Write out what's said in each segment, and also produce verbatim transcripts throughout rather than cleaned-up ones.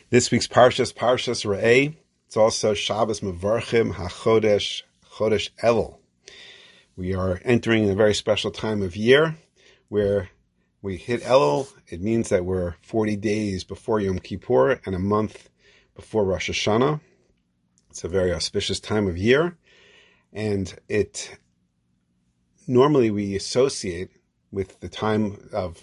This week's Parsha is Parshas Re'eh. It's also Shabbos Mevarchim HaChodesh, Chodesh Elul. We are entering a very special time of year where we hit Elul. It means that we're forty days before Yom Kippur and a month before Rosh Hashanah. It's a very auspicious time of year, and it normally we associate with the time of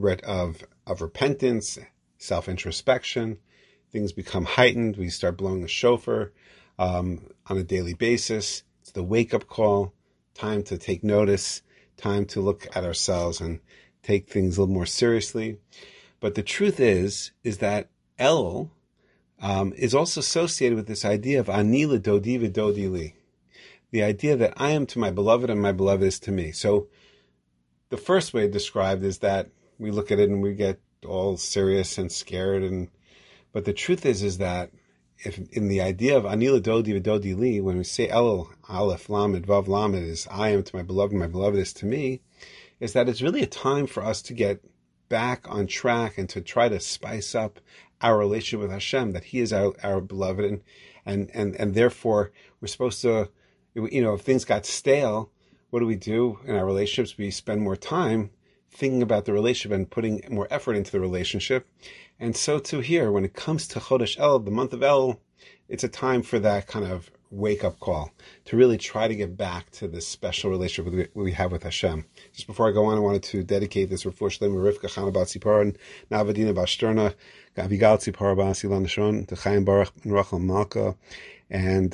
of of repentance, self-introspection. Things become heightened. We start blowing the shofar um, on a daily basis. It's the wake-up call, time to take notice, time to look at ourselves and take things a little more seriously. But the truth is, is that Elul um, is also associated with this idea of Ani l'dodi v'dodi li, the idea that I am to my beloved and my beloved is to me. So the first way described is that we look at it and we get all serious and scared and But the truth is, is that if in the idea of Ani l'dodi v'dodi li, when we say Elul, Aleph, Lamed, Vav, Lamed is I am to my beloved, and my beloved is to me, is that it's really a time for us to get back on track and to try to spice up our relationship with Hashem, that He is our, our beloved, and, and, and, and therefore we're supposed to, you know, if things got stale, what do we do in our relationships? We spend more time thinking about the relationship and putting more effort into the relationship. And so too here, when it comes to Chodesh El, the month of El, it's a time for that kind of wake-up call, to really try to get back to this special relationship we have with Hashem. Just before I go on, I wanted to dedicate this Refuah Shlema Rivka Chana Bat Tzipora and Navadina Bashterna, Abigail Tzipora Bas Ilan Nashon, to Chaim Baruch and Rachel Malka, and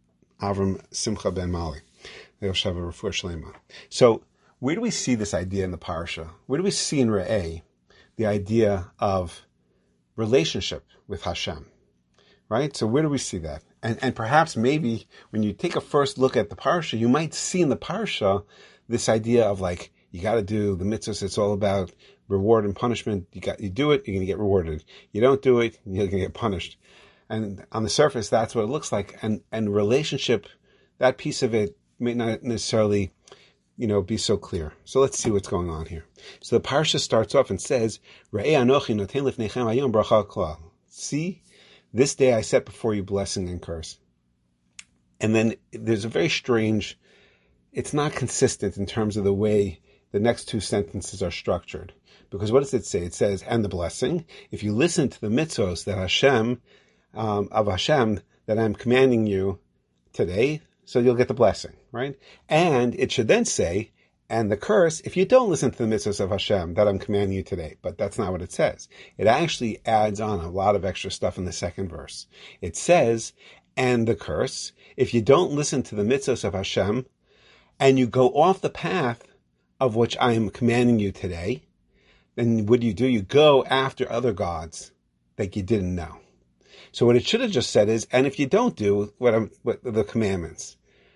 Avram Simcha Ben Mali. They'll have a Refuah Shlema. So, where do we see this idea in the Parsha? Where do we see in Re'eh the idea of relationship with Hashem, right? So where do we see that? And and perhaps maybe when you take a first look at the Parsha, you might see in the Parsha this idea of like, you got to do the mitzvahs. It's all about reward and punishment. You got you do it, you're going to get rewarded. You don't do it, you're going to get punished. And on the surface, that's what it looks like. And and relationship, that piece of it may not necessarily, you know, be so clear. So let's see what's going on here. So the Parsha starts off and says, Re'eh anochi noten lifnechem hayom bracha klal. See, this day I set before you blessing and curse. And then there's a very strange, it's not consistent in terms of the way the next two sentences are structured. Because what does it say? It says, and the blessing, if you listen to the mitzvos that Hashem, um, of Hashem, that I'm commanding you today, so you'll get the blessing, right? And it should then say, and the curse, if you don't listen to the mitzvahs of Hashem that I'm commanding you today. But that's not what it says. It actually adds on a lot of extra stuff in the second verse. It says, and the curse, if you don't listen to the mitzvahs of Hashem, and you go off the path of which I am commanding you today, then what do you do? You go after other gods that you didn't know. So what it should have just said is, and if you don't do what, I'm, what the commandments.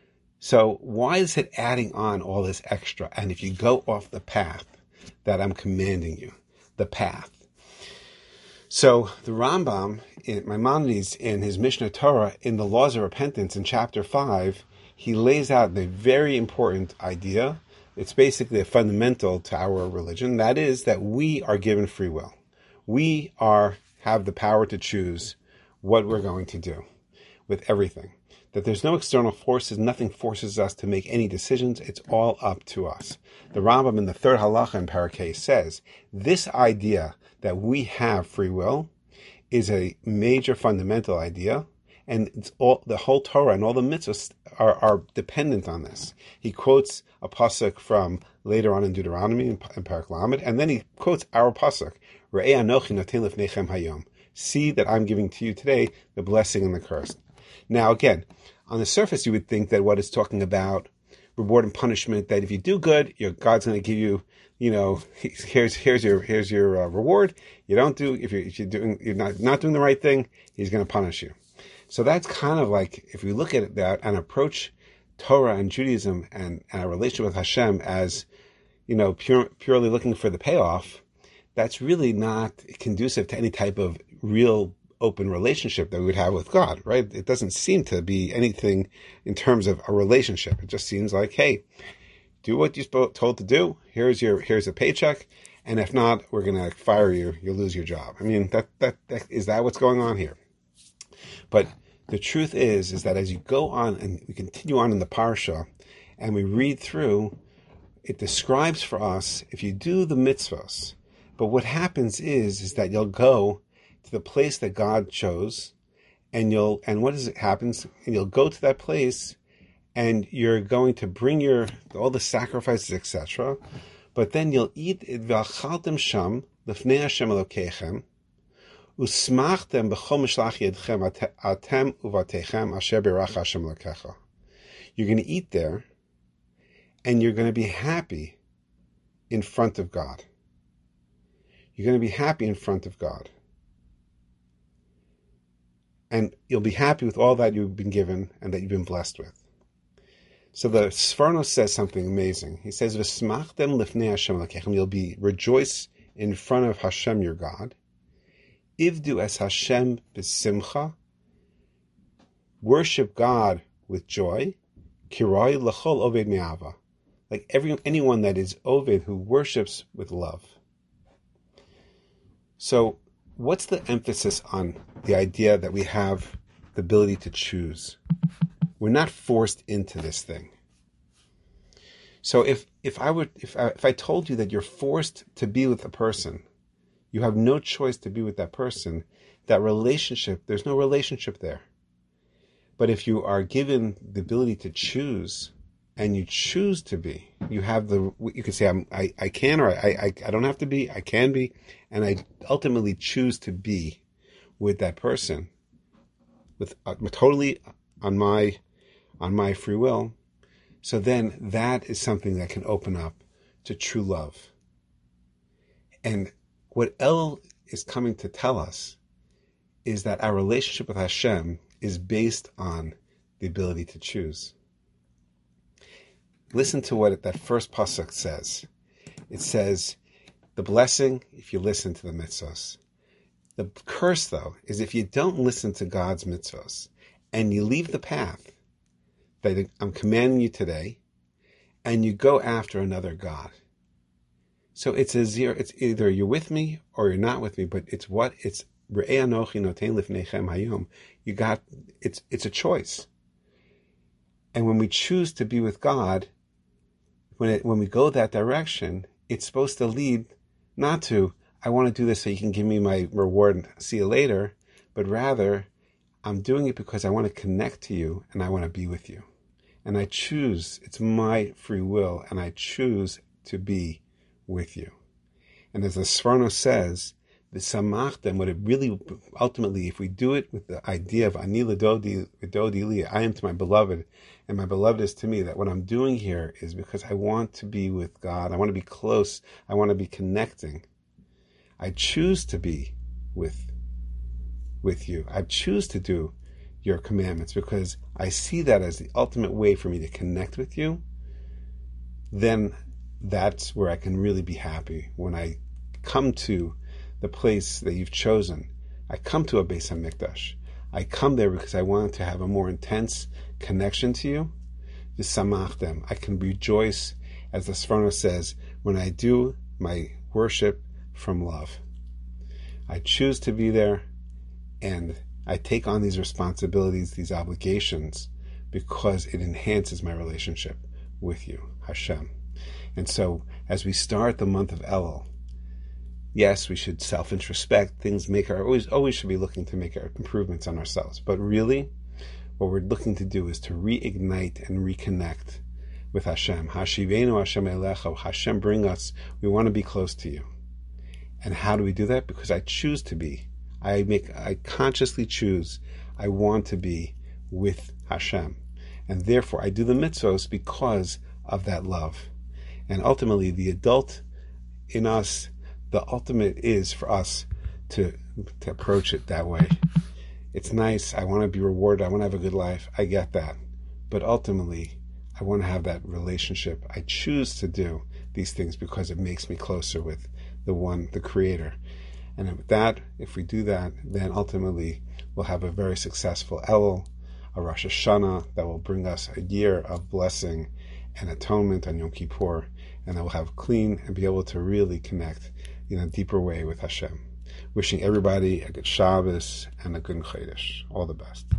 So why is it adding on all this extra? And if you go off the path that I'm commanding you, the path. So the Rambam, in Maimonides, in his Mishnah Torah, in the Laws of Repentance, in chapter five, he lays out the very important idea. It's basically a fundamental to our religion. That is that we are given free will. We are have the power to choose what we're going to do with everything. That there's no external forces, nothing forces us to make any decisions, it's all up to us. The Rambam in the third halacha in Parakeh says, this idea that we have free will is a major fundamental idea, and it's all, the whole Torah and all the mitzvahs are, are dependent on this. He quotes a pasuk from later on in Deuteronomy in, in Parak Lamed, and then he quotes our pasuk, Re'eh anochi noten lifnechem hayom. See that I'm giving to you today the blessing and the curse. Now, again, on the surface, you would think that what it's talking about, reward and punishment, that if you do good, your God's going to give you, you know, here's here's your here's your uh, reward. You don't do if you're if you're doing you're not not doing the right thing, He's going to punish you. So that's kind of like, if we look at that and approach Torah and Judaism and, and our relationship with Hashem as, you know, pure, purely looking for the payoff, that's really not conducive to any type of real open relationship that we would have with God, right? It doesn't seem to be anything in terms of a relationship. It just seems like, hey, do what you're told to do. Here's your here's a paycheck, and if not, we're going to fire you. You'll lose your job. I mean, that, that that is that what's going on here? But the truth is, is that as you go on and we continue on in the parsha, and we read through, it describes for us if you do the mitzvahs. But what happens is, is that you'll go to the place that God chose, and you'll and what is it happens? And you'll go to that place, and you're going to bring your all the sacrifices, et cetera. But then you'll eat v'achaltem sham lefnei Hashem Elokechem usmachtem b'chol mishlach yedchem atem uvatechem asher birach Hashem Elokecha. You're going to eat there, and you're going to be happy in front of God. You're going to be happy in front of God. And you'll be happy with all that you've been given and that you've been blessed with. So the Sforno says something amazing. He says, "V'smachtem lifnei Hashem Elokechem." You'll be rejoice in front of Hashem your God. Ivdu es Hashem b'simcha. Worship God with joy. Kiroi l'chol oved me'ava. Like every anyone that is oved who worships with love. So, what's the emphasis on the idea that we have the ability to choose? We're not forced into this thing. So if if I would if I, if I told you that you're forced to be with a person, you have no choice to be with that person, that relationship, there's no relationship there. But if you are given the ability to choose, and you choose to be, you have the, you can say, I'm, I, I can, or I, I, I don't have to be, I can be, and I ultimately choose to be with that person, with uh, totally on my, on my free will. So then that is something that can open up to true love. And what El is coming to tell us is that our relationship with Hashem is based on the ability to choose. Listen to what that first pasuk says. It says, the blessing, if you listen to the mitzvos. The curse, though, is if you don't listen to God's mitzvos, and you leave the path that I'm commanding you today, and you go after another God. So it's a zero, it's either you're with me or you're not with me, but it's what? It's Re'eh Anochi Noten Lifnechem Hayom. You got, it's, it's a choice. And when we choose to be with God, When it, when we go that direction, it's supposed to lead not to, I want to do this so you can give me my reward and see you later, but rather, I'm doing it because I want to connect to you and I want to be with you. And I choose, it's my free will, and I choose to be with you. And as the Sforno says, the samachtem, what it really, ultimately, if we do it with the idea of ani l'dodi li, I am to my beloved, and my beloved is to me, that what I'm doing here is because I want to be with God, I want to be close, I want to be connecting. I choose to be with, with you. I choose to do your commandments because I see that as the ultimate way for me to connect with you. Then that's where I can really be happy. When I come to the place that you've chosen, I come to a Beis HaMikdash. I come there because I want to have a more intense connection to you. V'samachtem, I can rejoice, as the Sforno says, when I do my worship from love. I choose to be there, and I take on these responsibilities, these obligations, because it enhances my relationship with you, Hashem. And so, as we start the month of Elul, yes, we should self-introspect. Things make our always always should be looking to make our improvements on ourselves. But really, what we're looking to do is to reignite and reconnect with Hashem. Hashivenu Hashem Elecha. Hashem, bring us. We want to be close to you. And how do we do that? Because I choose to be. I make. I consciously choose. I want to be with Hashem, and therefore I do the mitzvos because of that love. And ultimately, the adult in us, the ultimate is for us to, to approach it that way. It's nice. I want to be rewarded. I want to have a good life. I get that. But ultimately, I want to have that relationship. I choose to do these things because it makes me closer with the one, the Creator. And with that, if we do that, then ultimately we'll have a very successful Elul, a Rosh Hashanah that will bring us a year of blessing and atonement on Yom Kippur. and I will have clean and be able to really connect in a deeper way with Hashem. Wishing everybody a good Shabbos and a good Chodesh. All the best.